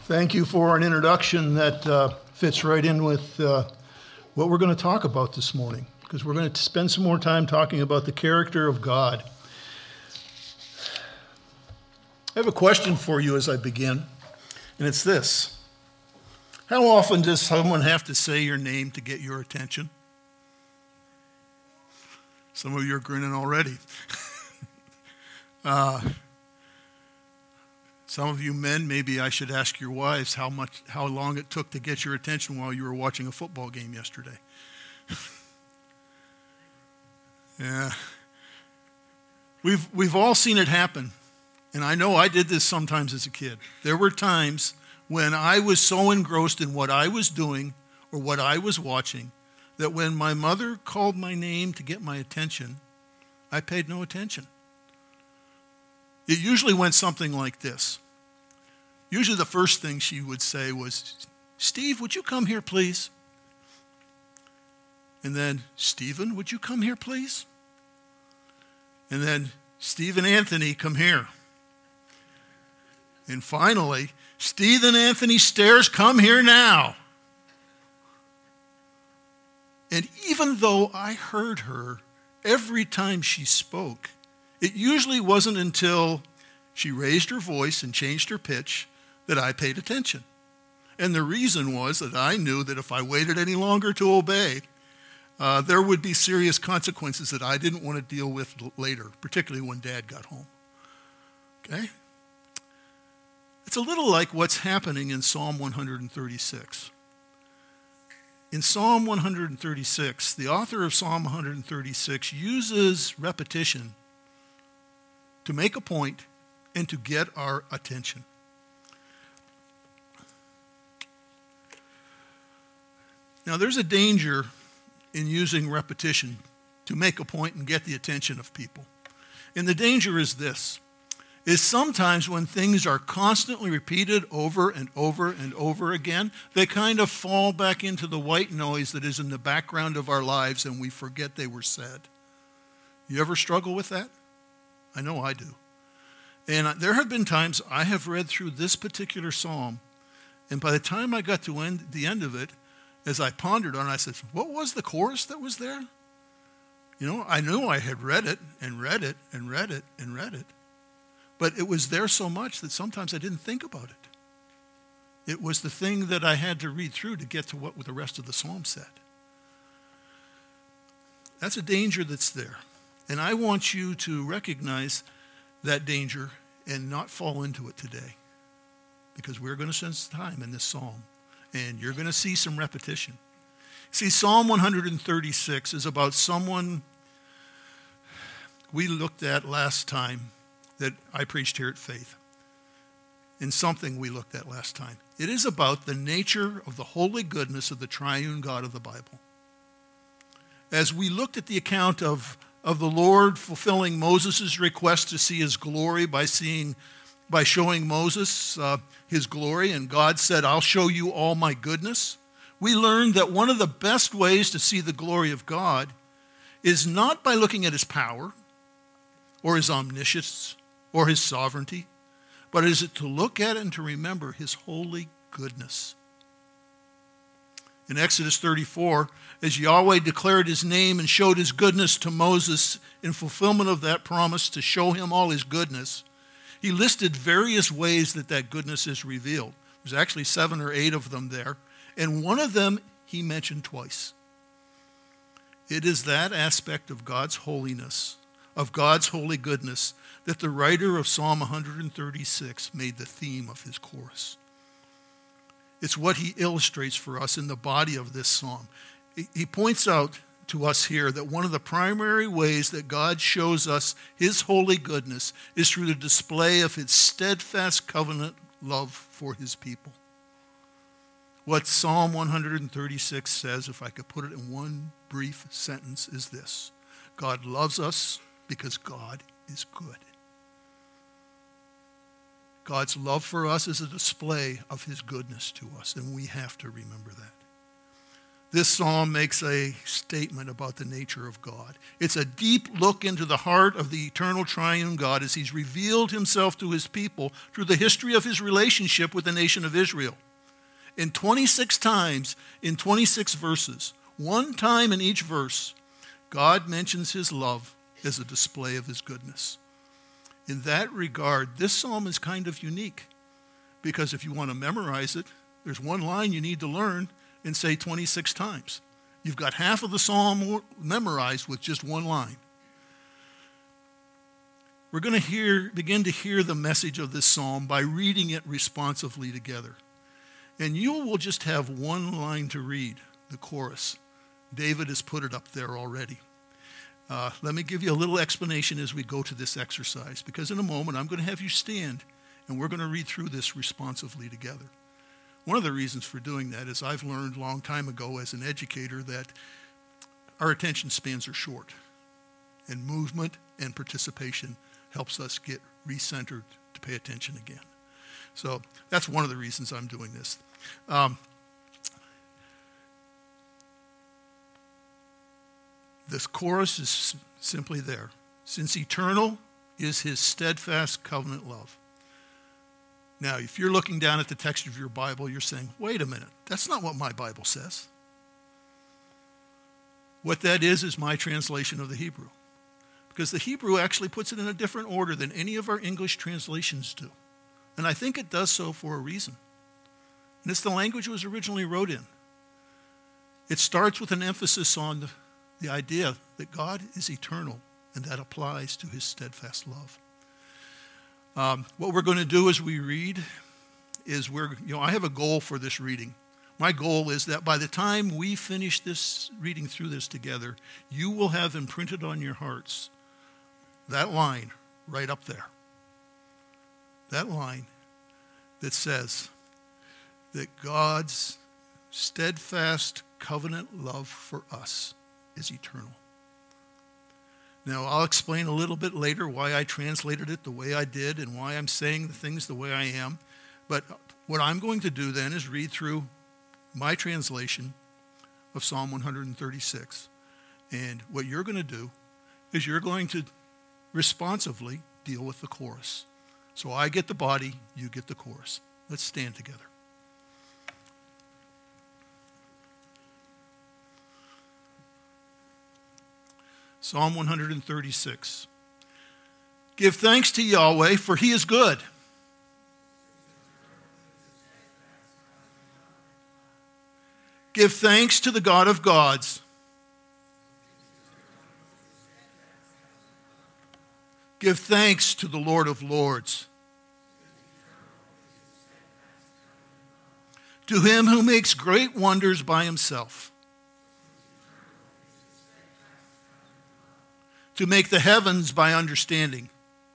Thank you for an introduction that fits right in with what we're going to talk about this morning, because we're going to spend some more time talking about the character of God. I have a question for you as I begin, and it's this. How often does someone have to say your name to get your attention? Some of you are grinning already. Some of you men, maybe I should ask your wives how long it took to get your attention while you were watching a football game yesterday. Yeah. We've all seen it happen. And I know I did this sometimes as a kid. There were times when I was so engrossed in what I was doing or what I was watching that when my mother called my name to get my attention, I paid no attention. It usually went something like this. Usually the first thing she would say was, "Steve, would you come here, please?" And then, "Stephen, would you come here, please?" And then, "Stephen Anthony, come here." And finally, "Stephen Anthony Stairs, come here now." And even though I heard her every time she spoke, it usually wasn't until she raised her voice and changed her pitch that I paid attention. And the reason was that I knew that if I waited any longer to obey, there would be serious consequences that I didn't want to deal with later, particularly when Dad got home. Okay? It's a little like what's happening in Psalm 136. In Psalm 136, the author of Psalm 136 uses repetition to make a point and to get our attention. Now, there's a danger in using repetition to make a point and get the attention of people. And the danger is this, is sometimes when things are constantly repeated over and over and over again, they kind of fall back into the white noise that is in the background of our lives and we forget they were said. You ever struggle with that? I know I do. And there have been times I have read through this particular psalm, and by the time I got to the end of it, as I pondered on it, I said, what was the chorus that was there? You know, I knew I had read it and read it and read it and read it, but it was there so much that sometimes I didn't think about it. It was the thing that I had to read through to get to what the rest of the psalm said. That's a danger that's there. And I want you to recognize that danger and not fall into it today, because we're going to spend some time in this psalm and you're going to see some repetition. See, Psalm 136 is about someone we looked at last time that I preached here at Faith, and something we looked at last time. It is about the nature of the holy goodness of the triune God of the Bible. As we looked at the account of the Lord fulfilling Moses' request to see his glory by showing Moses his glory, and God said, "I'll show you all my goodness," we learned that one of the best ways to see the glory of God is not by looking at his power or his omniscience or his sovereignty, but is it to look at it and to remember his holy goodness. In Exodus 34, as Yahweh declared his name and showed his goodness to Moses in fulfillment of that promise to show him all his goodness, he listed various ways that goodness is revealed. There's actually 7 or 8 of them there, and one of them he mentioned twice. It is that aspect of God's holiness, of God's holy goodness, that the writer of Psalm 136 made the theme of his chorus. It's what he illustrates for us in the body of this psalm. He points out to us here that one of the primary ways that God shows us his holy goodness is through the display of his steadfast covenant love for his people. What Psalm 136 says, if I could put it in one brief sentence, is this: God loves us because God is good. God's love for us is a display of his goodness to us, and we have to remember that. This psalm makes a statement about the nature of God. It's a deep look into the heart of the eternal triune God as he's revealed himself to his people through the history of his relationship with the nation of Israel. In 26 times, in 26 verses, one time in each verse, God mentions his love as a display of his goodness. In that regard, this psalm is kind of unique, because if you want to memorize it, there's one line you need to learn and say 26 times. You've got half of the psalm memorized with just one line. We're going to begin to hear the message of this psalm by reading it responsively together. And you will just have one line to read, the chorus. David has put it up there already. Let me give you a little explanation as we go to this exercise, because in a moment I'm going to have you stand and we're going to read through this responsively together. One of the reasons for doing that is I've learned a long time ago as an educator that our attention spans are short, and movement and participation helps us get recentered to pay attention again. So that's one of the reasons I'm doing this. This chorus is simply there. Since eternal is his steadfast covenant love. Now, if you're looking down at the text of your Bible, you're saying, wait a minute, that's not what my Bible says. What that is my translation of the Hebrew. Because the Hebrew actually puts it in a different order than any of our English translations do. And I think it does so for a reason. And it's the language it was originally wrote in. It starts with an emphasis on the idea that God is eternal, and that applies to his steadfast love. What we're going to do as we read is I have a goal for this reading. My goal is that by the time we finish this reading through this together, you will have imprinted on your hearts that line right up there. That line that says that God's steadfast covenant love for us is eternal. Now, I'll explain a little bit later why I translated it the way I did and why I'm saying the things the way I am. But what I'm going to do then is read through my translation of Psalm 136. And what you're going to do is you're going to responsively deal with the chorus. So I get the body, you get the chorus. Let's stand together. Psalm 136. Give thanks to Yahweh, for he is good. Give thanks to the God of gods. Give thanks to the Lord of lords. To him who makes great wonders by himself. To make the heavens by understanding.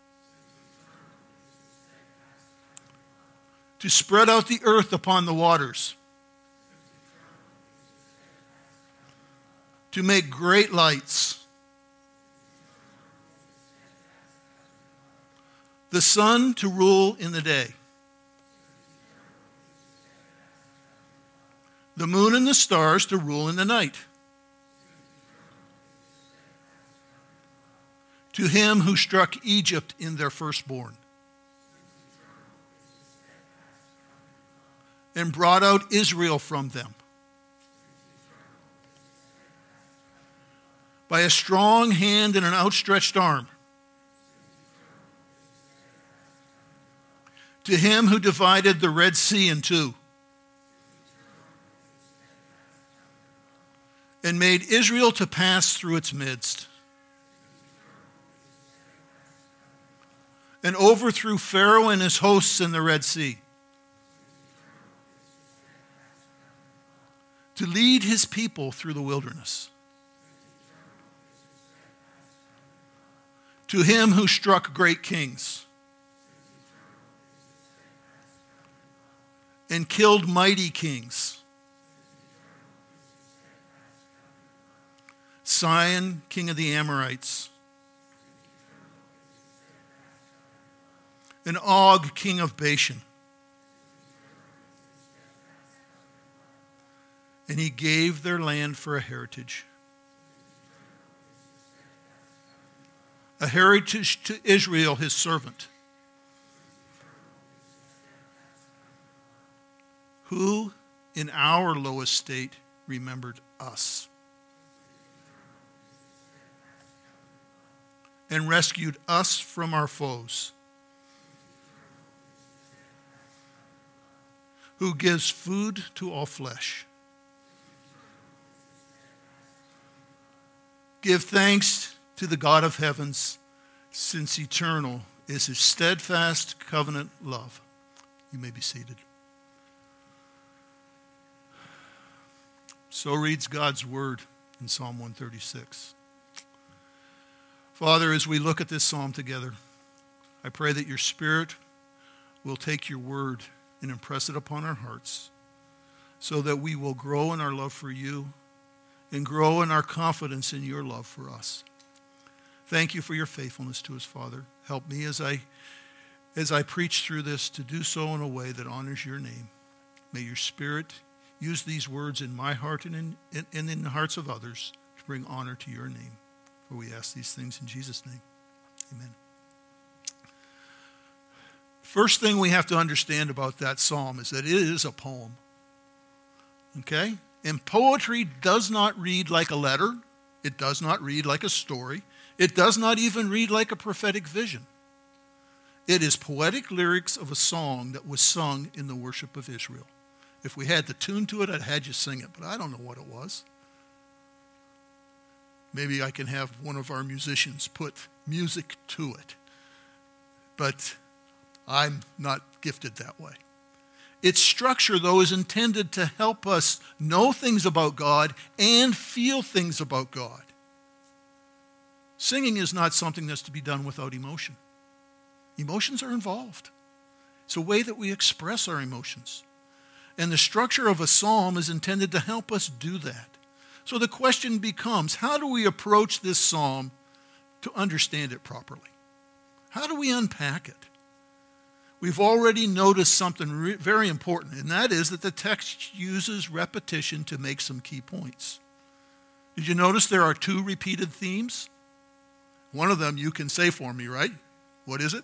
To spread out the earth upon the waters. To make great lights. The sun to rule in the day. The moon and the stars to rule in the night. To him who struck Egypt in their firstborn, and brought out Israel from them, by a strong hand and an outstretched arm. To him who divided the Red Sea in two, and made Israel to pass through its midst, and overthrew Pharaoh and his hosts in the Red Sea, to lead his people through the wilderness. To him who struck great kings and killed mighty kings. Sihon, king of the Amorites, and Og, king of Bashan, and he gave their land for a heritage to Israel, his servant, who in our low estate remembered us and rescued us from our foes, who gives food to all flesh. Give thanks to the God of heavens, since eternal is his steadfast covenant love. You may be seated. So reads God's word in Psalm 136. Father, as we look at this psalm together, I pray that your Spirit will take your word and impress it upon our hearts so that we will grow in our love for you and grow in our confidence in your love for us. Thank you for your faithfulness to us, Father. Help me as I preach through this to do so in a way that honors your name. May your Spirit use these words in my heart and in the hearts of others to bring honor to your name. For we ask these things in Jesus' name. Amen. First thing we have to understand about that psalm is that it is a poem. Okay? And poetry does not read like a letter. It does not read like a story. It does not even read like a prophetic vision. It is poetic lyrics of a song that was sung in the worship of Israel. If we had the tune to it, I'd had you sing it, but I don't know what it was. Maybe I can have one of our musicians put music to it. But I'm not gifted that way. Its structure, though, is intended to help us know things about God and feel things about God. Singing is not something that's to be done without emotion. Emotions are involved. It's a way that we express our emotions. And the structure of a psalm is intended to help us do that. So the question becomes, how do we approach this psalm to understand it properly? How do we unpack it? We've already noticed something very important, and that is that the text uses repetition to make some key points. Did you notice there are two repeated themes? One of them you can say for me, right? What is it?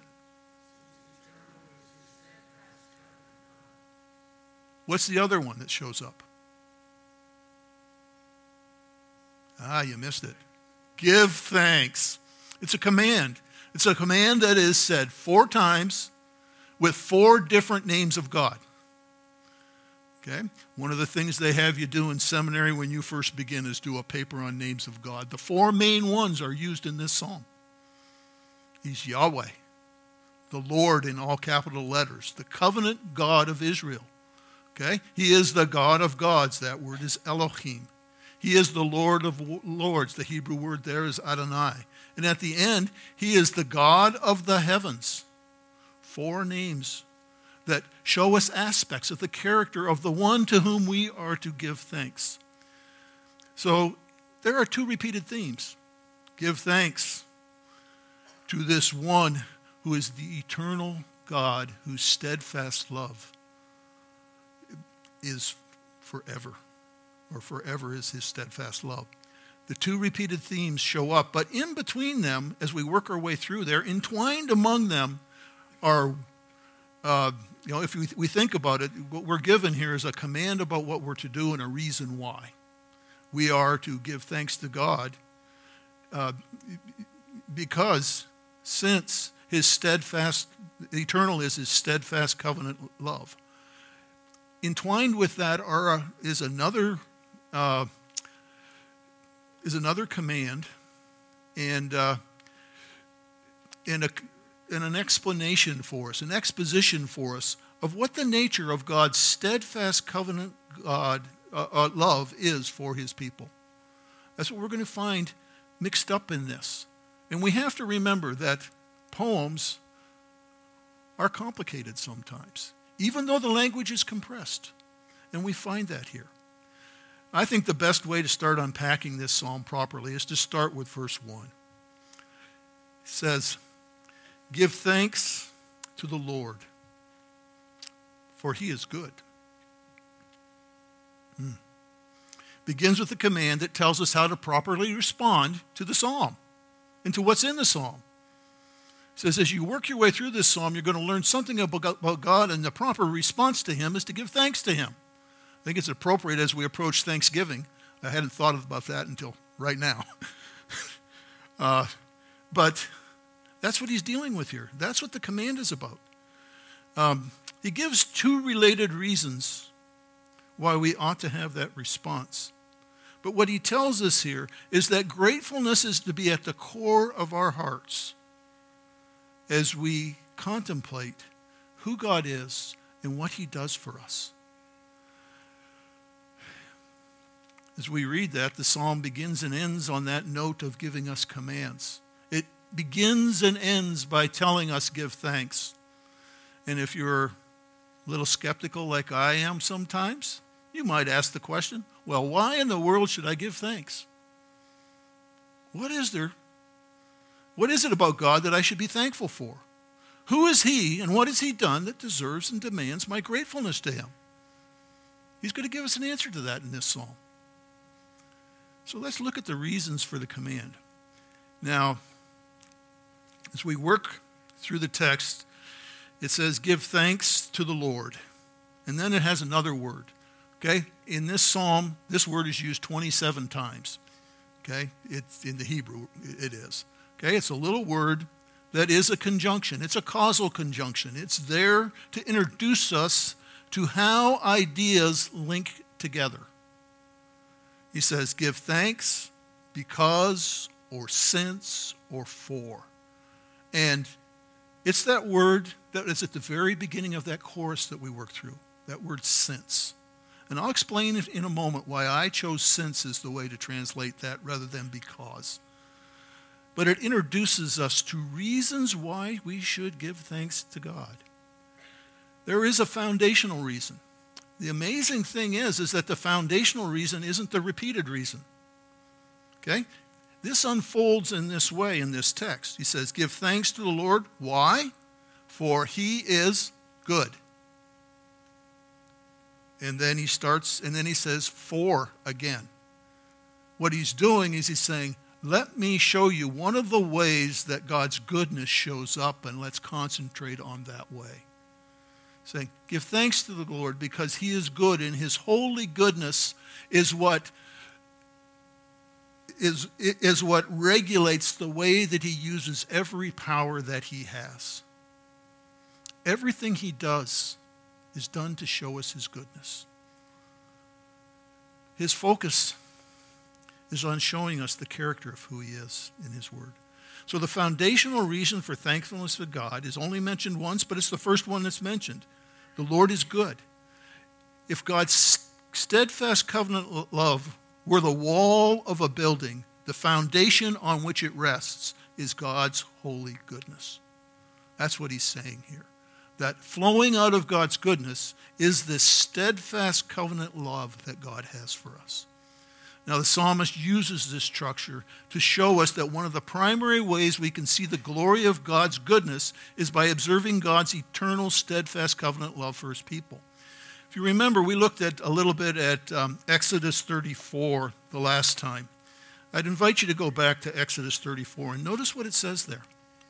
What's the other one that shows up? You missed it. Give thanks. It's a command. It's a command that is said 4 times with 4 different names of God. Okay? One of the things they have you do in seminary when you first begin is do a paper on names of God. The 4 main ones are used in this psalm. He's Yahweh, the Lord in all capital letters, the covenant God of Israel. Okay? He is the God of gods. That word is Elohim. He is the Lord of lords. The Hebrew word there is Adonai. And at the end, he is the God of the heavens. 4 names that show us aspects of the character of the one to whom we are to give thanks. So there are 2 repeated themes. Give thanks to this one who is the eternal God, whose steadfast love is forever, or forever is his steadfast love. The 2 repeated themes show up, but in between them, as we work our way through there, entwined among them are, if we think about it, what we're given here is a command about what we're to do and a reason why. We are to give thanks to God because since his steadfast, eternal is his steadfast covenant love. Entwined with that is another command and an explanation for us, an exposition for us of what the nature of God's steadfast covenant love is for his people. That's what we're going to find mixed up in this. And we have to remember that poems are complicated sometimes, even though the language is compressed. And we find that here. I think the best way to start unpacking this psalm properly is to start with verse 1. It says, "Give thanks to the Lord, for he is good." begins with a command that tells us how to properly respond to the psalm and to what's in the psalm. It says, as you work your way through this psalm, you're going to learn something about God, and the proper response to him is to give thanks to him. I think it's appropriate as we approach Thanksgiving. I hadn't thought about that until right now. But that's what he's dealing with here. That's what the command is about. He gives two related reasons why we ought to have that response. But what he tells us here is that gratefulness is to be at the core of our hearts as we contemplate who God is and what he does for us. As we read that, the psalm begins and ends on that note of giving us commands. It begins and ends by telling us give thanks. And if you're a little skeptical like I am sometimes, you might ask the question, well, why in the world should I give thanks? What is there? What is it about God that I should be thankful for? Who is he and what has he done that deserves and demands my gratefulness to him? He's going to give us an answer to that in this psalm. So let's look at the reasons for the command. Now, as we work through the text, it says, give thanks to the Lord. And then it has another word. Okay? In this psalm, this word is used 27 times. Okay? It's in the Hebrew, it is. Okay? It's a little word that is a conjunction. It's a causal conjunction. It's there to introduce us to how ideas link together. He says, give thanks because or since or for. And it's that word that is at the very beginning of that chorus that we worked through, that word since. And I'll explain in a moment why I chose since as the way to translate that rather than because. But it introduces us to reasons why we should give thanks to God. There is a foundational reason. The amazing thing is that the foundational reason isn't the repeated reason. Okay? This unfolds in this way in this text. He says, give thanks to the Lord. Why? For he is good. And then he says, for again. What he's doing is he's saying, let me show you one of the ways that God's goodness shows up, and let's concentrate on that way. Saying, give thanks to the Lord because he is good, and his holy goodness is what regulates the way that he uses every power that he has. Everything he does is done to show us his goodness. His focus is on showing us the character of who he is in his word. So the foundational reason for thankfulness to God is only mentioned once, but it's the first one that's mentioned. The Lord is good. If God's steadfast covenant love were the wall of a building, the foundation on which it rests is God's holy goodness. That's what he's saying here. That flowing out of God's goodness is this steadfast covenant love that God has for us. Now, the psalmist uses this structure to show us that one of the primary ways we can see the glory of God's goodness is by observing God's eternal, steadfast covenant love for his people. If you remember, we looked at a little bit at Exodus 34 the last time. I'd invite you to go back to Exodus 34 and notice what it says there.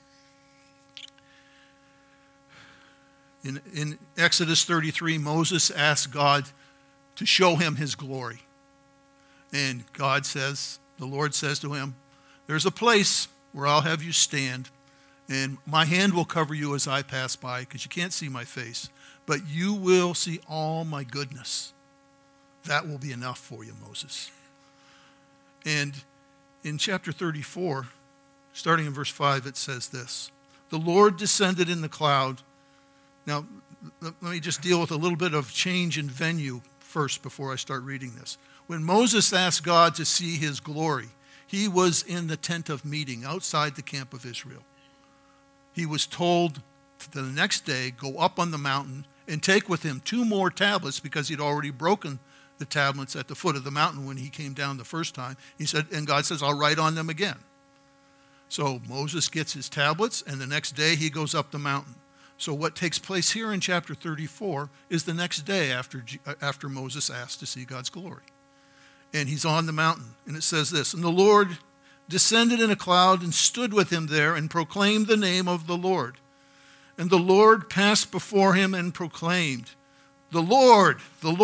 In Exodus 33, Moses asked God to show him his glory. And the Lord says to him, there's a place where I'll have you stand, and my hand will cover you as I pass by, because you can't see my face, but you will see all my goodness. That will be enough for you, Moses. And in chapter 34, starting in verse 5, it says this, the Lord descended in the cloud. Now, let me just deal with a little bit of change in venue first before I start reading this. When Moses asked God to see his glory, he was in the tent of meeting outside the camp of Israel. He was told the next day, go up on the mountain and take with him 2 more tablets because he'd already broken the tablets at the foot of the mountain when he came down the first time. He said, and God says, I'll write on them again. So Moses gets his tablets, and the next day he goes up the mountain. So what takes place here in chapter 34 is the next day after Moses asked to see God's glory. And he's on the mountain. And it says this, and the Lord descended in a cloud and stood with him there and proclaimed the name of the Lord. And the Lord passed before him and proclaimed, the Lord,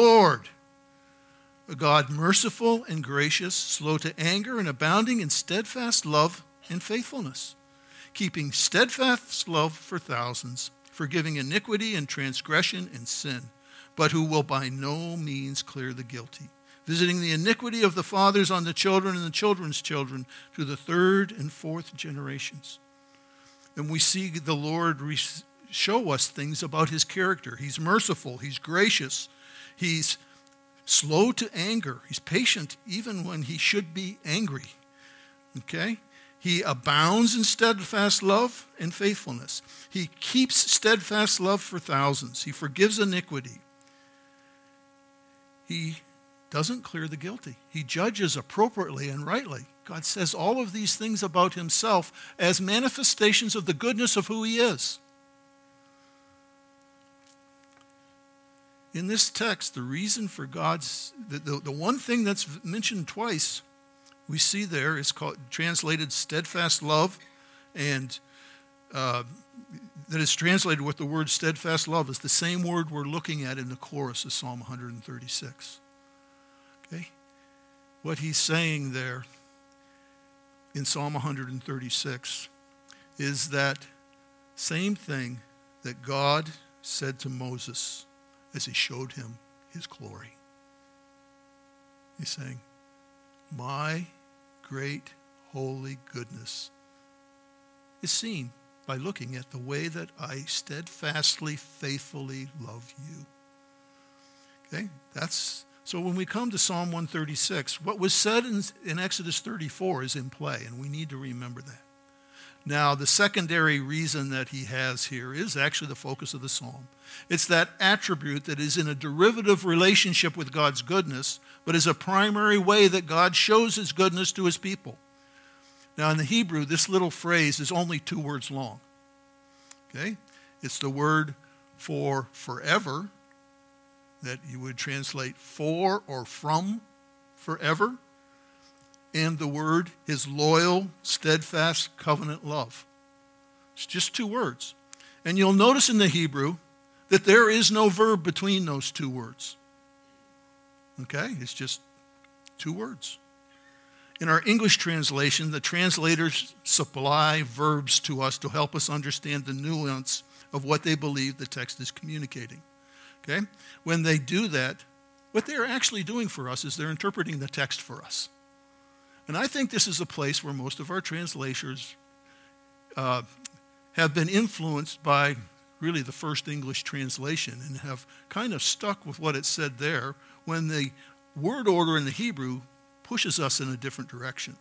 a God merciful and gracious, slow to anger and abounding in steadfast love and faithfulness, keeping steadfast love for thousands, forgiving iniquity and transgression and sin, but who will by no means clear the guilty, visiting the iniquity of the fathers on the children and the children's children to the third and fourth generations. And we see the Lord show us things about his character. He's merciful, he's gracious, he's slow to anger, he's patient even when he should be angry. Okay? He abounds in steadfast love and faithfulness. He keeps steadfast love for thousands. He forgives iniquity. He doesn't clear the guilty. He judges appropriately and rightly. God says all of these things about himself as manifestations of the goodness of who he is. In this text, the reason for God's, the one thing that's mentioned twice, we see there is called, translated steadfast love, and that is translated with the word steadfast love is the same word we're looking at in the chorus of Psalm 136. Okay? What he's saying there in Psalm 136 is that same thing that God said to Moses as he showed him his glory. He's saying, my great holy goodness is seen by looking at the way that I steadfastly, faithfully love you. Okay? So when we come to Psalm 136, what was said in Exodus 34 is in play, and we need to remember that. Now, the secondary reason that he has here is actually the focus of the psalm. It's that attribute that is in a derivative relationship with God's goodness, but is a primary way that God shows his goodness to his people. Now, in the Hebrew, this little phrase is only 2 words long. Okay? It's the word for forever, that you would translate for or from forever, and the word his loyal, steadfast covenant love. It's just 2 words. And you'll notice in the Hebrew that there is no verb between those 2 words. Okay? It's just 2 words. In our English translation, the translators supply verbs to us to help us understand the nuance of what they believe the text is communicating. Okay? When they do that, what they're actually doing for us is they're interpreting the text for us. And I think this is a place where most of our translators have been influenced by really the first English translation and have kind of stuck with what it said there when the word order in the Hebrew pushes us in a different direction.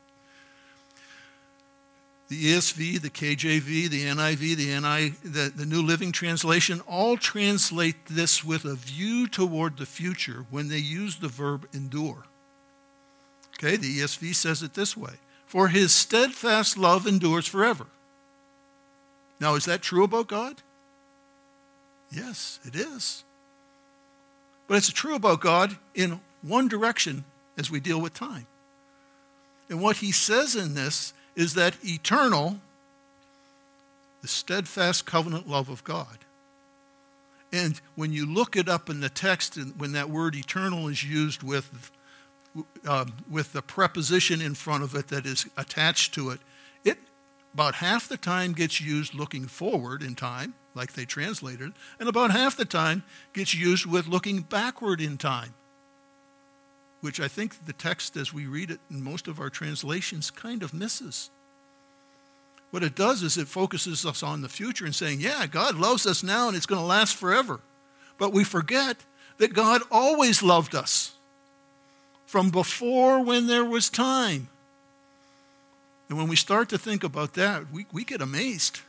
The ESV, the KJV, the NIV, the New Living Translation all translate this with a view toward the future when they use the verb endure. Okay, the ESV says it this way, for his steadfast love endures forever. Now, is that true about God? Yes, it is. But it's true about God in one direction as we deal with time. And what he says in this is that eternal, the steadfast covenant love of God. And when you look it up in the text, when that word eternal is used with the preposition in front of it that is attached to it, it about half the time gets used looking forward in time, like they translated, and about half the time gets used with looking backward in time, which I think the text as we read it in most of our translations kind of misses. What it does is it focuses us on the future and saying, yeah, God loves us now and it's going to last forever. But we forget that God always loved us from before when there was time. And when we start to think about that, we get amazed.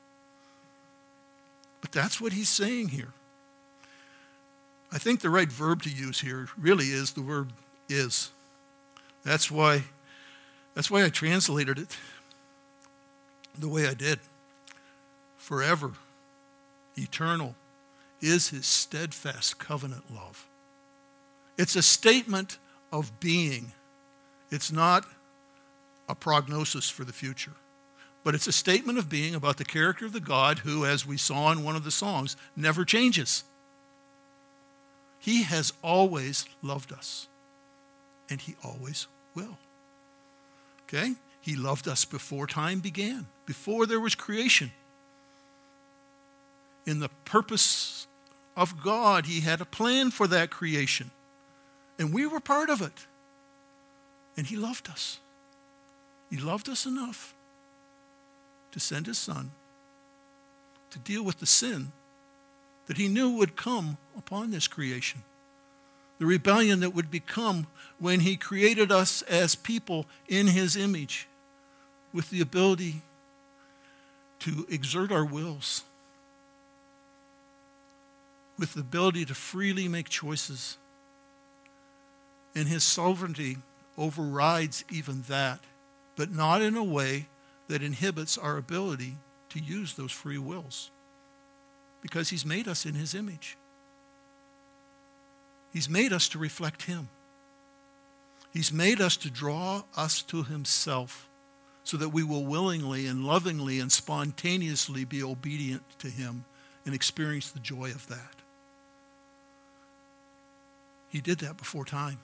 But that's what he's saying here. I think the right verb to use here really is the verb is. That's why I translated it the way I did. Forever, eternal, is his steadfast covenant love. It's a statement of being. It's not a prognosis for the future, but it's a statement of being about the character of the God who, as we saw in one of the songs, never changes. He has always loved us, and he always will. Okay? He loved us before time began, before there was creation. In the purpose of God, he had a plan for that creation, and we were part of it. And he loved us. He loved us enough to send his son to deal with the sin that he knew would come upon this creation. The rebellion that would become when he created us as people in his image with the ability to exert our wills, with the ability to freely make choices. And his sovereignty overrides even that, but not in a way that inhibits our ability to use those free wills, because he's made us in his image. He's made us to reflect him. He's made us to draw us to himself so that we will willingly and lovingly and spontaneously be obedient to him and experience the joy of that. He did that before time.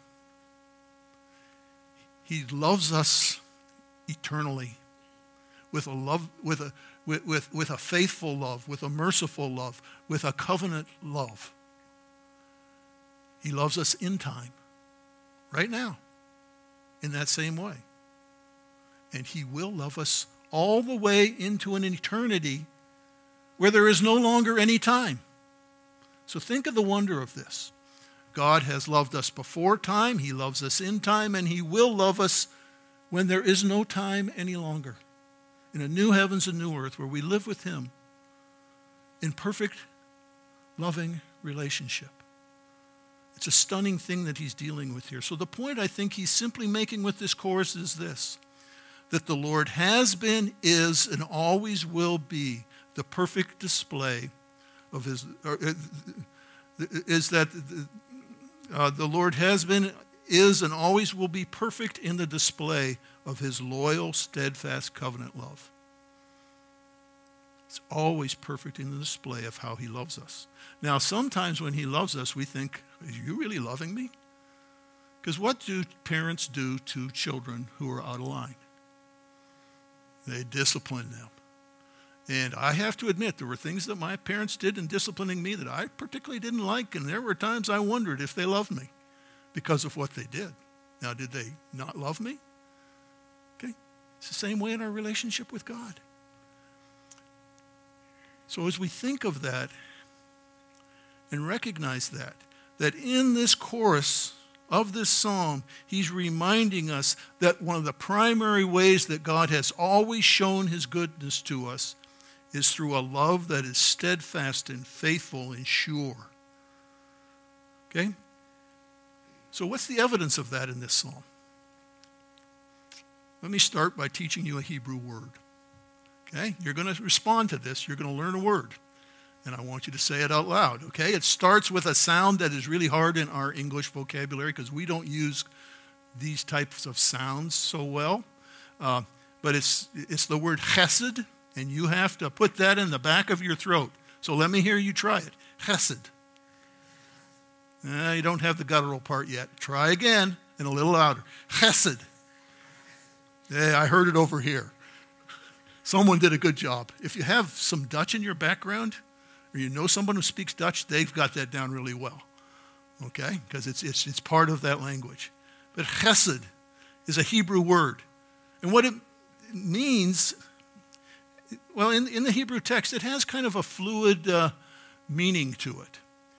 He loves us eternally with a love, with a faithful love, with a merciful love, with a covenant love. He loves us in time, right now, in that same way. And he will love us all the way into an eternity where there is no longer any time. So think of the wonder of this. God has loved us before time, he loves us in time, and he will love us when there is no time any longer. In a new heavens and new earth where we live with him in perfect, loving relationship. It's a stunning thing that he's dealing with here. So the point I think he's simply making with this chorus is this, that the Lord has been, is, and always will be the perfect display of his, the Lord has been, is, and always will be perfect in the display of his loyal, steadfast covenant love. It's always perfect in the display of how he loves us. Now, sometimes when he loves us, we think, are you really loving me? Because what do parents do to children who are out of line? They discipline them. And I have to admit, there were things that my parents did in disciplining me that I particularly didn't like, and there were times I wondered if they loved me because of what they did. Now, did they not love me? Okay. It's the same way in our relationship with God. So as we think of that and recognize that in this chorus of this psalm, he's reminding us that one of the primary ways that God has always shown his goodness to us is through a love that is steadfast and faithful and sure. Okay? So what's the evidence of that in this psalm? Let me start by teaching you a Hebrew word. Okay? You're going to respond to this. You're going to learn a word. And I want you to say it out loud. Okay? It starts with a sound that is really hard in our English vocabulary because we don't use these types of sounds so well. But it's the word chesed, and you have to put that in the back of your throat. So let me hear you try it. Chesed. You don't have the guttural part yet. Try again and a little louder. Chesed. Yeah, I heard it over here. Someone did a good job. If you have some Dutch in your background, or you know someone who speaks Dutch, they've got that down really well. Okay? Because it's part of that language. But chesed is a Hebrew word. And what it means, well, in the Hebrew text, it has kind of a fluid meaning to it.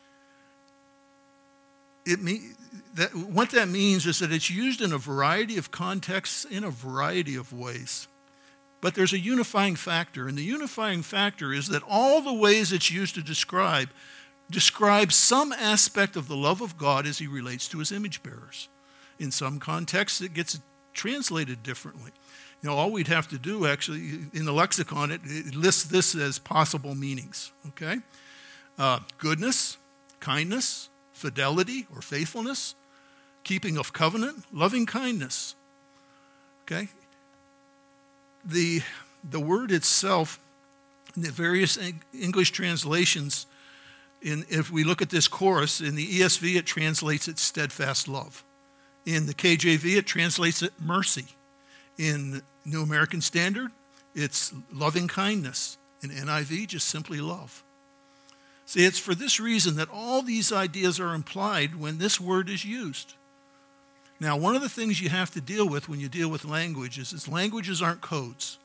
What that means is that it's used in a variety of contexts, in a variety of ways. But there's a unifying factor, and the unifying factor is that all the ways it's used to describe some aspect of the love of God as he relates to his image bearers. In some contexts, it gets translated differently. You know, all we'd have to do, actually, in the lexicon, it lists this as possible meanings, okay? Goodness, kindness, fidelity or faithfulness, keeping of covenant, loving kindness. Okay? The word itself, in the various English translations, if we look at this chorus, in the ESV it translates it steadfast love. In the KJV it translates it mercy. In New American Standard it's loving kindness. In NIV, just simply love. See, it's for this reason that all these ideas are implied when this word is used. Now, one of the things you have to deal with when you deal with languages is languages aren't codes.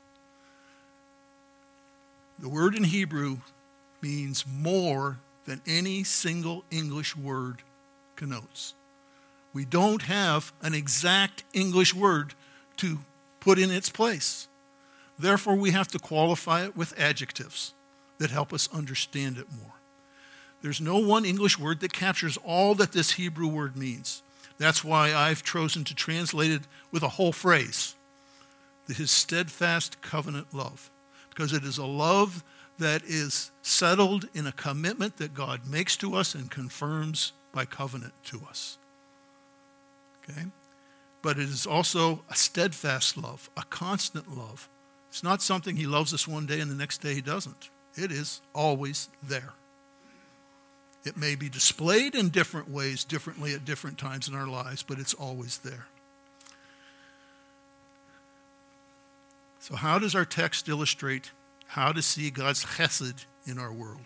The word in Hebrew means more than any single English word connotes. We don't have an exact English word to put in its place. Therefore, we have to qualify it with adjectives that help us understand it more. There's no one English word that captures all that this Hebrew word means. That's why I've chosen to translate it with a whole phrase, his steadfast covenant love, because it is a love that is settled in a commitment that God makes to us and confirms by covenant to us. Okay? But it is also a steadfast love, a constant love. It's not something he loves us one day and the next day he doesn't. It is always there. It may be displayed in different ways, differently at different times in our lives, but it's always there. So how does our text illustrate how to see God's chesed in our world?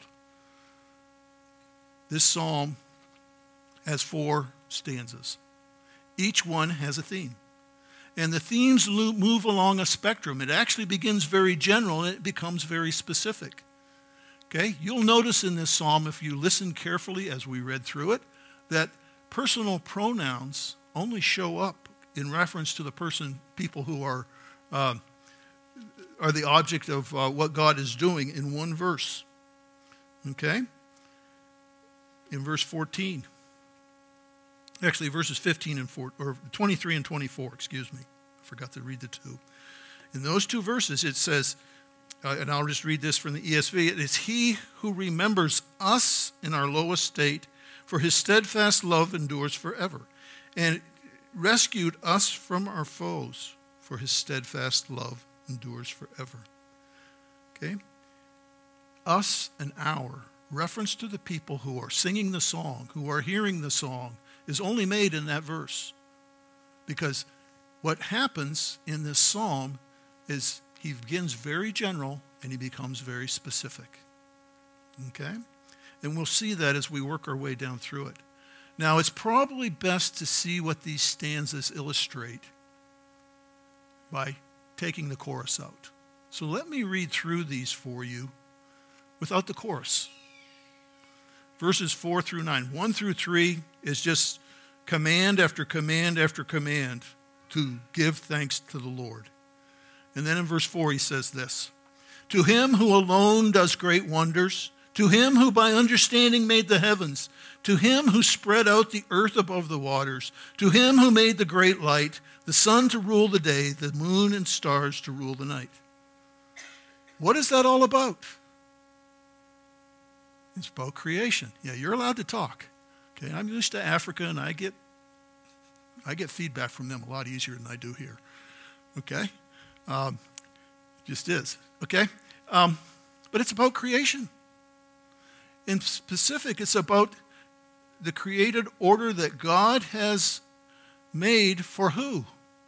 This psalm has 4 stanzas. Each one has a theme. And the themes move along a spectrum. It actually begins very general and it becomes very specific. Okay? You'll notice in this psalm, if you listen carefully as we read through it, that personal pronouns only show up in reference to the people who are the object of what God is doing in one verse. Okay? In verse 14. Actually, verses 15 and 4, or 23 and 24, excuse me. I forgot to read the 2. In those 2 verses, it says, and I'll just read this from the ESV, it is he who remembers us in our lowest state, for his steadfast love endures forever, and rescued us from our foes, for his steadfast love endures forever. Okay? Us and our, reference to the people who are singing the song, who are hearing the song, is only made in that verse. Because what happens in this psalm is he begins very general and he becomes very specific. Okay? And we'll see that as we work our way down through it. Now, it's probably best to see what these stanzas illustrate by taking the chorus out. So let me read through these for you without the chorus. Verses 4 through 9. 1 through 3 is just command after command after command to give thanks to the Lord. And then in verse 4 he says this, to him who alone does great wonders, to him who by understanding made the heavens, to him who spread out the earth above the waters, to him who made the great light, the sun to rule the day, the moon and stars to rule the night. What is that all about? It's about creation. Yeah, you're allowed to talk. Okay, I'm used to Africa, and I get feedback from them a lot easier than I do here. Okay, just is. Okay, but it's about creation. In specific, it's about the created order that God has made for who?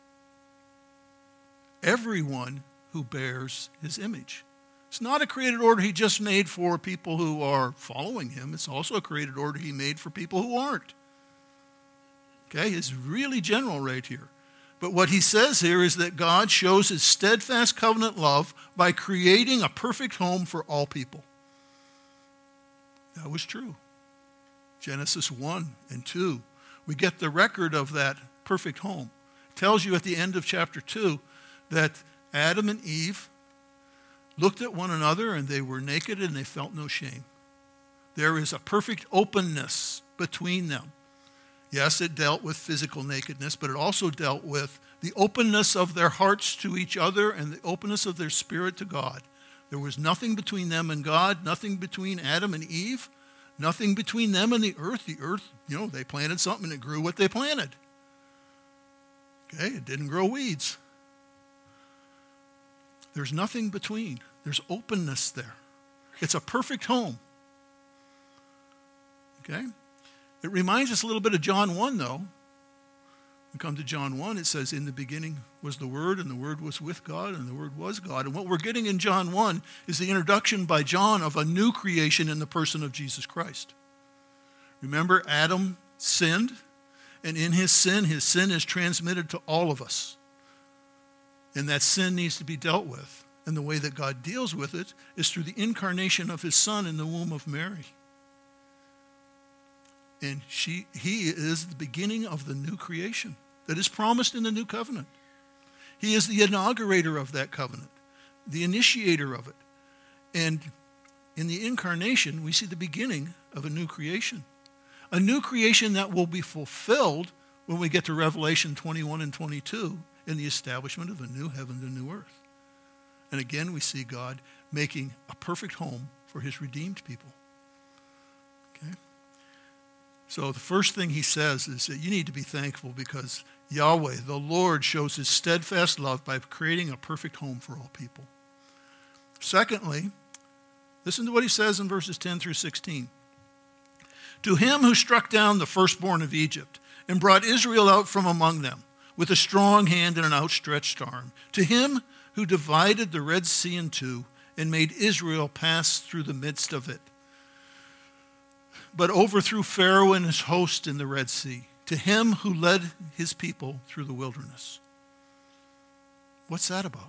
Everyone who bears his image. It's not a created order he just made for people who are following him. It's also a created order he made for people who aren't. Okay, it's really general right here. But what he says here is that God shows his steadfast covenant love by creating a perfect home for all people. That was true. Genesis 1 and 2. We get the record of that perfect home. It tells you at the end of chapter 2 that Adam and Eve looked at one another and they were naked and they felt no shame. There is a perfect openness between them. Yes, it dealt with physical nakedness, but it also dealt with the openness of their hearts to each other and the openness of their spirit to God. There was nothing between them and God, nothing between Adam and Eve, nothing between them and the earth. The earth, they planted something and it grew what they planted. Okay, it didn't grow weeds. There's nothing between. There's openness there. It's a perfect home. Okay? It reminds us a little bit of John 1, though. We come to John 1, it says, in the beginning was the Word, and the Word was with God, and the Word was God. And what we're getting in John 1 is the introduction by John of a new creation in the person of Jesus Christ. Remember, Adam sinned, and in his sin is transmitted to all of us. And that sin needs to be dealt with. And the way that God deals with it is through the incarnation of his Son in the womb of Mary. And he is the beginning of the new creation that is promised in the new covenant. He is the inaugurator of that covenant, the initiator of it. And in the incarnation, we see the beginning of a new creation. A new creation that will be fulfilled when we get to Revelation 21 and 22 in the establishment of a new heaven and new earth. And again, we see God making a perfect home for his redeemed people. Okay? So the first thing he says is that you need to be thankful because Yahweh, the Lord, shows his steadfast love by creating a perfect home for all people. Secondly, listen to what he says in verses 10 through 16. To him who struck down the firstborn of Egypt and brought Israel out from among them with a strong hand and an outstretched arm. To him who divided the Red Sea in two and made Israel pass through the midst of it, but overthrew Pharaoh and his host in the Red Sea. To him who led his people through the wilderness. What's that about?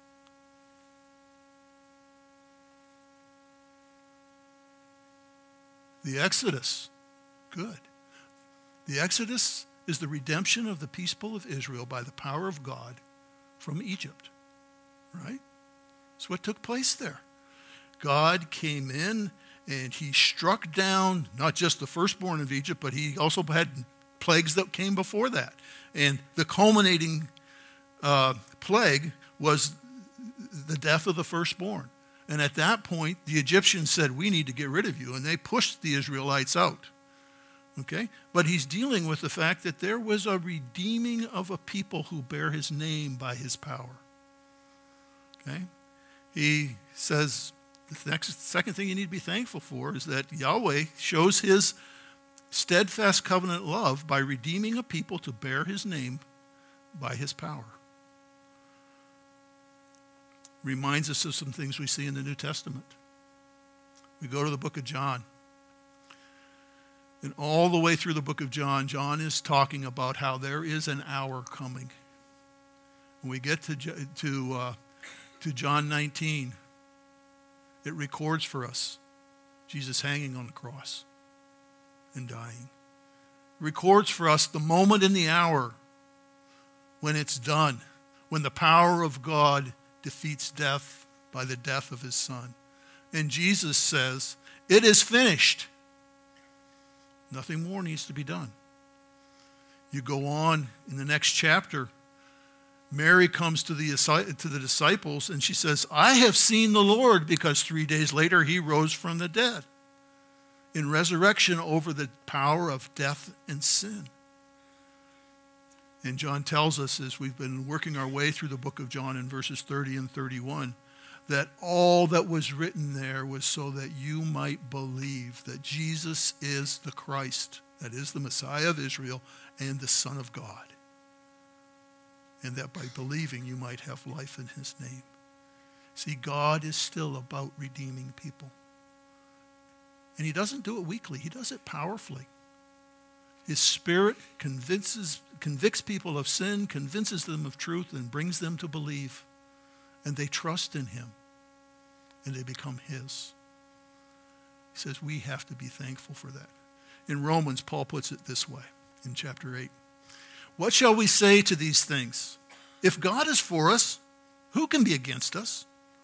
The Exodus. Good. The Exodus is the redemption of the people of Israel by the power of God from Egypt. Right? That's what took place there. God came in and he struck down not just the firstborn of Egypt, but he also had plagues that came before that. And the culminating plague was the death of the firstborn. And at that point, the Egyptians said, we need to get rid of you. And they pushed the Israelites out. Okay? But he's dealing with the fact that there was a redeeming of a people who bear his name by his power. Okay? He says, the second thing you need to be thankful for is that Yahweh shows his steadfast covenant love by redeeming a people to bear his name by his power. Reminds us of some things we see in the New Testament. We go to the book of John. And all the way through the book of John, John is talking about how there is an hour coming. When we get to John 19, it records for us Jesus hanging on the cross and dying. It records for us the moment in the hour when it's done, when the power of God defeats death by the death of his Son. And Jesus says, it is finished. Nothing more needs to be done. You go on in the next chapter, Mary comes to the disciples and she says, I have seen the Lord, because 3 days later he rose from the dead in resurrection over the power of death and sin. And John tells us, as we've been working our way through the book of John in verses 30 and 31, that all that was written there was so that you might believe that Jesus is the Christ, that is the Messiah of Israel and the Son of God. And that by believing you might have life in his name. See, God is still about redeeming people. And he doesn't do it weakly. He does it powerfully. His Spirit convicts people of sin, convinces them of truth, and brings them to believe. And they trust in him. And they become his. He says we have to be thankful for that. In Romans, Paul puts it this way in chapter 8. What shall we say to these things? If God is for us, who can be against us?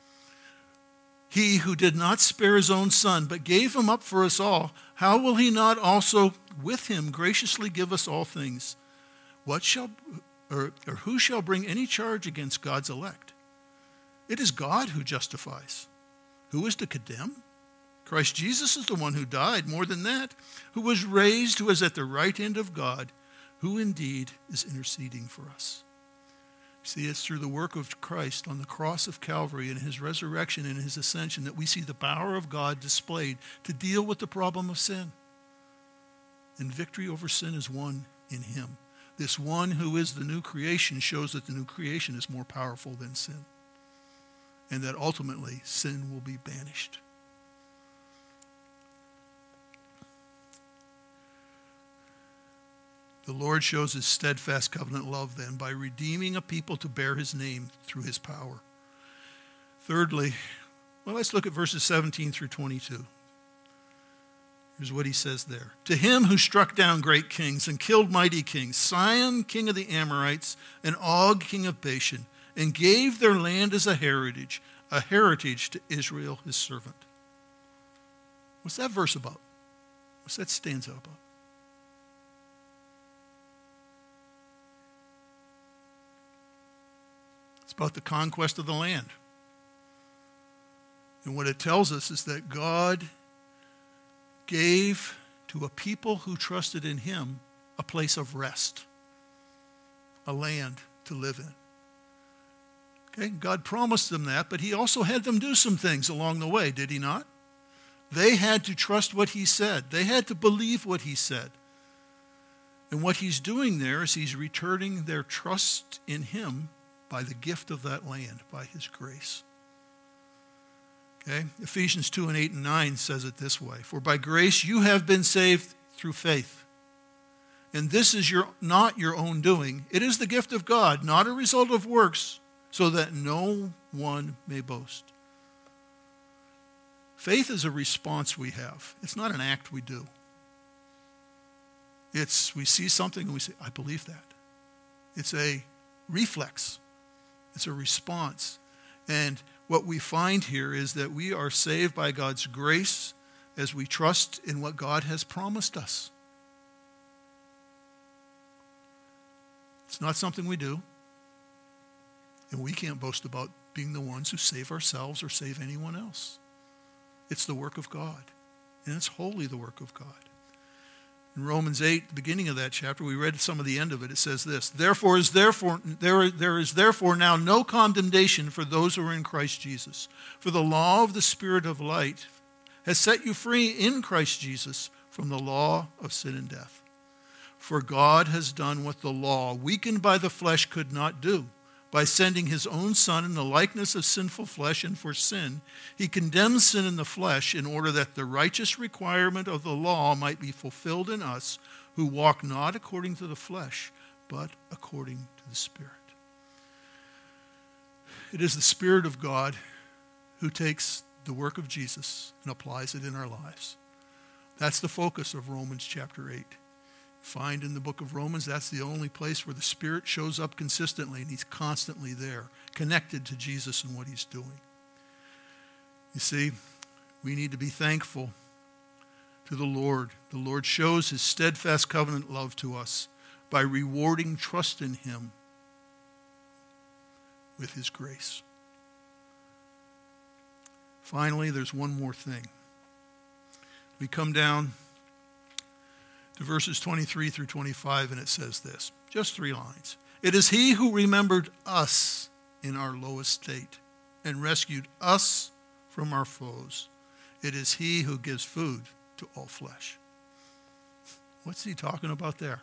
He who did not spare his own Son, but gave him up for us all, how will he not also with him graciously give us all things? Who shall bring any charge against God's elect? It is God who justifies. Who is to condemn? Christ Jesus is the one who died, more than that, who was raised, who is at the right hand of God, who indeed is interceding for us. See, it's through the work of Christ on the cross of Calvary and his resurrection and his ascension that we see the power of God displayed to deal with the problem of sin. And victory over sin is won in him. This one who is the new creation shows that the new creation is more powerful than sin, and that ultimately sin will be banished. The Lord shows his steadfast covenant love then by redeeming a people to bear his name through his power. Thirdly, well, let's look at verses 17 through 22. Here's what he says there. To him who struck down great kings and killed mighty kings, Sihon, king of the Amorites, and Og, king of Bashan, and gave their land as a heritage to Israel, his servant. What's that verse about? What's that stanza about? It's about the conquest of the land. And what it tells us is that God gave to a people who trusted in him a place of rest, a land to live in. Okay, God promised them that, but he also had them do some things along the way, did he not? They had to trust what he said. They had to believe what he said. And what he's doing there is he's returning their trust in him by the gift of that land, by his grace. Okay? Ephesians 2 and 8 and 9 says it this way. For by grace you have been saved through faith. And this is not your own doing. It is the gift of God, not a result of works, so that no one may boast. Faith is a response we have. It's not an act we do. We see something and we say, I believe that. It's a reflex. It's a response. And what we find here is that we are saved by God's grace as we trust in what God has promised us. It's not something we do. And we can't boast about being the ones who save ourselves or save anyone else. It's the work of God. And it's wholly the work of God. In Romans 8, the beginning of that chapter, we read some of the end of it. It says this, there is therefore now no condemnation for those who are in Christ Jesus. For the law of the Spirit of light has set you free in Christ Jesus from the law of sin and death. For God has done what the law, weakened by the flesh, could not do. By sending his own Son in the likeness of sinful flesh, and for sin, he condemns sin in the flesh in order that the righteous requirement of the law might be fulfilled in us who walk not according to the flesh, but according to the Spirit. It is the Spirit of God who takes the work of Jesus and applies it in our lives. That's the focus of Romans chapter 8. Find in the book of Romans, that's the only place where the Spirit shows up consistently, and he's constantly there, connected to Jesus and what he's doing. You see, we need to be thankful to the Lord. The Lord shows his steadfast covenant love to us by rewarding trust in him with his grace. Finally, there's one more thing. We come down to verses 23 through 25, and it says this, just 3 lines. It is he who remembered us in our lowest state and rescued us from our foes. It is he who gives food to all flesh. What's he talking about there?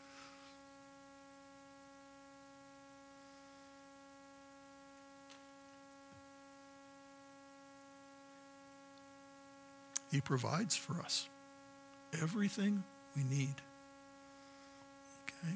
He provides for us everything we need. Okay?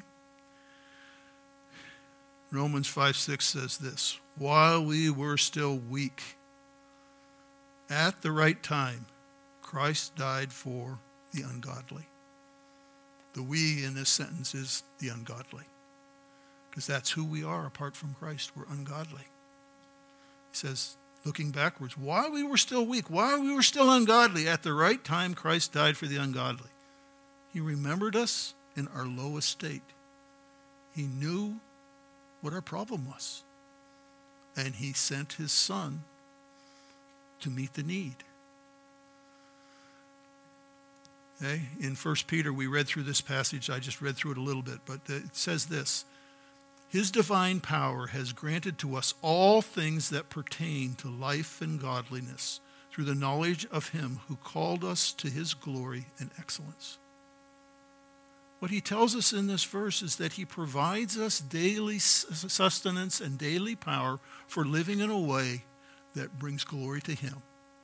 Romans 5:6 says this, while we were still weak, at the right time, Christ died for the ungodly. The we in this sentence is the ungodly, because that's who we are apart from Christ. We're ungodly. He says, looking backwards, while we were still weak, while we were still ungodly, at the right time, Christ died for the ungodly. He remembered us in our lowest state. He knew what our problem was. And he sent his Son to meet the need. Okay? In 1 Peter, we read through this passage. I just read through it a little bit, but it says this: His divine power has granted to us all things that pertain to life and godliness through the knowledge of him who called us to his glory and excellence. What he tells us in this verse is that he provides us daily sustenance and daily power for living in a way that brings glory to him.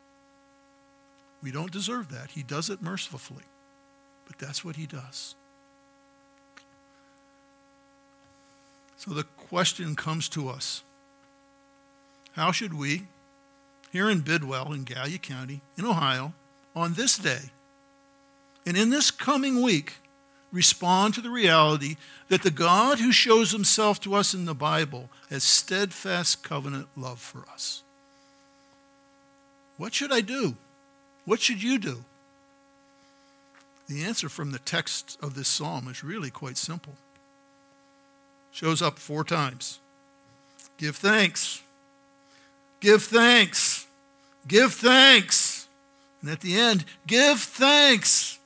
We don't deserve that. He does it mercifully, but that's what he does. So the question comes to us: how should we, here in Bidwell, in Gallia County, in Ohio, on this day, and in this coming week, respond to the reality that the God who shows himself to us in the Bible has steadfast covenant love for us? What should I do? What should you do? The answer from the text of this psalm is really quite simple. Shows up 4 times. Give thanks. Give thanks. Give thanks. And at the end, give thanks.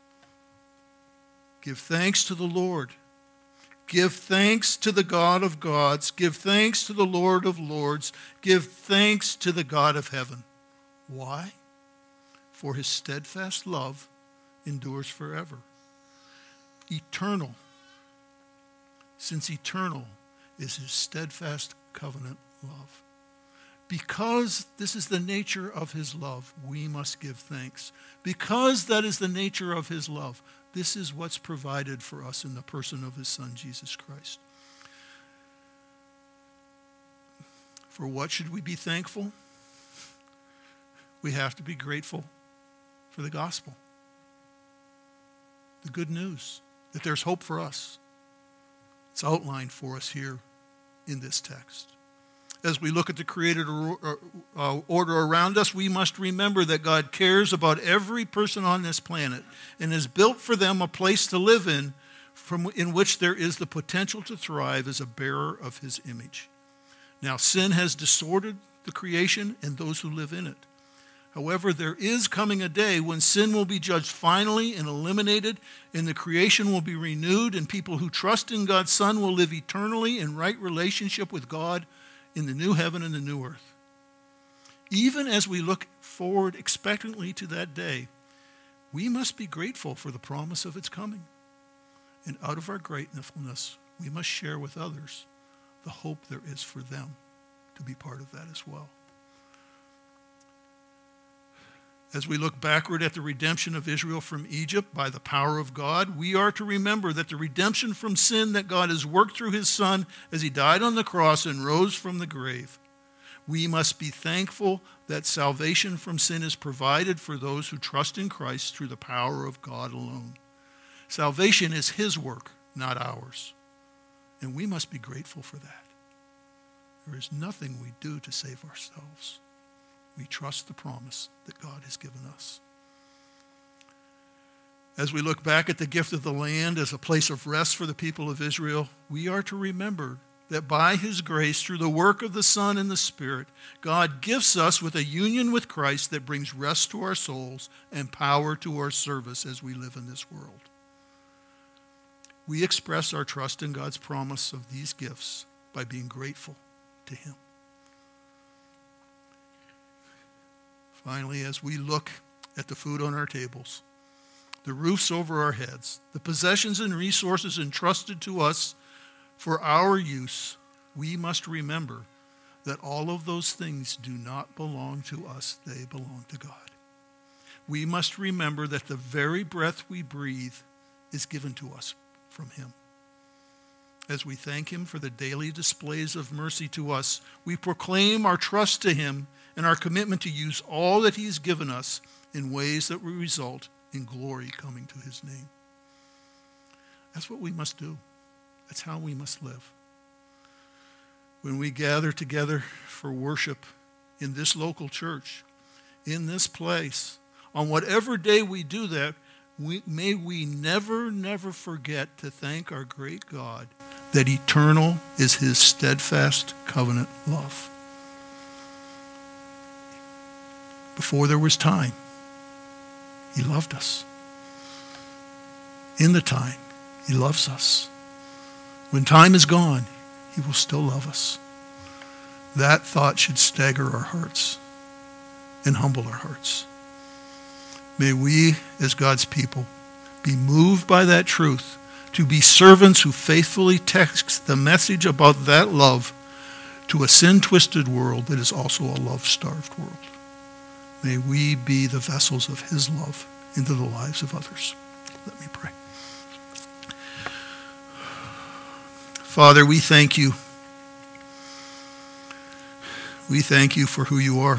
Give thanks to the Lord. Give thanks to the God of gods. Give thanks to the Lord of lords. Give thanks to the God of heaven. Why? For his steadfast love endures forever. Eternal. Since eternal is his steadfast covenant love. Because this is the nature of his love, we must give thanks. Because that is the nature of his love, this is what's provided for us in the person of his Son, Jesus Christ. For what should we be thankful? We have to be grateful for the gospel. The good news that there's hope for us. It's outlined for us here in this text. As we look at the created order around us, we must remember that God cares about every person on this planet and has built for them a place to live in which there is the potential to thrive as a bearer of his image. Now, sin has distorted the creation and those who live in it. However, there is coming a day when sin will be judged finally and eliminated, and the creation will be renewed, and people who trust in God's Son will live eternally in right relationship with God in the new heaven and the new earth. Even as we look forward expectantly to that day, we must be grateful for the promise of its coming. And out of our gratefulness, we must share with others the hope there is for them to be part of that as well. As we look backward at the redemption of Israel from Egypt by the power of God, we are to remember that the redemption from sin that God has worked through his Son as he died on the cross and rose from the grave. We must be thankful that salvation from sin is provided for those who trust in Christ through the power of God alone. Salvation is his work, not ours. And we must be grateful for that. There is nothing we do to save ourselves. We trust the promise that God has given us. As we look back at the gift of the land as a place of rest for the people of Israel, we are to remember that by his grace, through the work of the Son and the Spirit, God gifts us with a union with Christ that brings rest to our souls and power to our service as we live in this world. We express our trust in God's promise of these gifts by being grateful to him. Finally, as we look at the food on our tables, the roofs over our heads, the possessions and resources entrusted to us for our use, we must remember that all of those things do not belong to us, they belong to God. We must remember that the very breath we breathe is given to us from him. As we thank him for the daily displays of mercy to us, we proclaim our trust to him and our commitment to use all that he has given us in ways that will result in glory coming to his name. That's what we must do. That's how we must live. When we gather together for worship in this local church, in this place, on whatever day we do that, may we never forget to thank our great God that eternal is his steadfast covenant love. Before there was time, he loved us. in the time, he loves us. When time is gone, he will still love us. That thought should stagger our hearts and humble our hearts. May we, as God's people, be moved by that truth, to be servants who faithfully text the message about that love to a sin-twisted world that is also a love-starved world. May we be the vessels of his love into the lives of others. Let me pray. Father, we thank you. We thank you for who you are.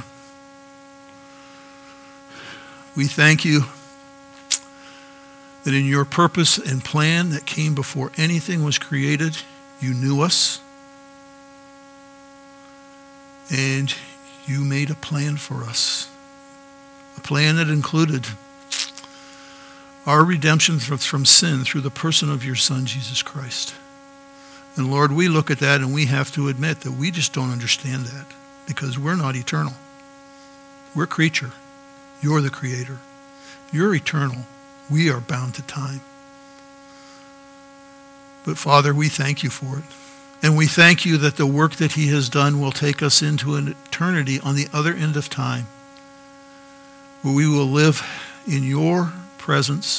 We thank you that in your purpose and plan that came before anything was created, you knew us. And you made a plan for us. A plan that included our redemption from sin through the person of your Son, Jesus Christ. And Lord, we look at that and we have to admit that we just don't understand that because we're not eternal. We're creature. You're the creator. You're eternal. We are bound to time. But Father, we thank you for it. And we thank you that the work that he has done will take us into an eternity on the other end of time, where we will live in your presence,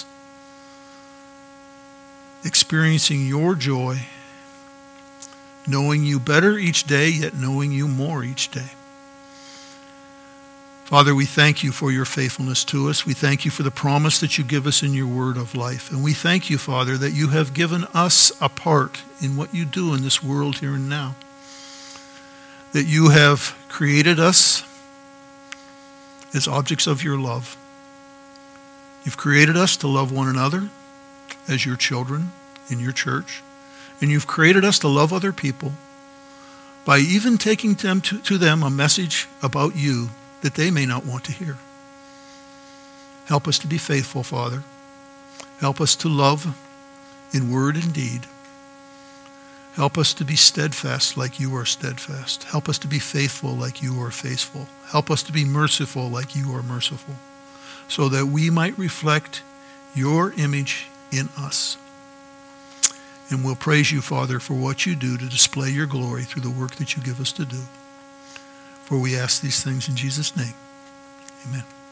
experiencing your joy, knowing you better each day, yet knowing you more each day. Father, we thank you for your faithfulness to us. We thank you for the promise that you give us in your word of life. And we thank you, Father, that you have given us a part in what you do in this world here and now. That you have created us as objects of your love. You've created us to love one another as your children in your church. And you've created us to love other people by even taking them to them a message about you that they may not want to hear. Help us to be faithful, Father. Help us to love in word and deed. Help us to be steadfast like you are steadfast. Help us to be faithful like you are faithful. Help us to be merciful like you are merciful, so that we might reflect your image in us. And we'll praise you, Father, for what you do to display your glory through the work that you give us to do. For we ask these things in Jesus' name. Amen.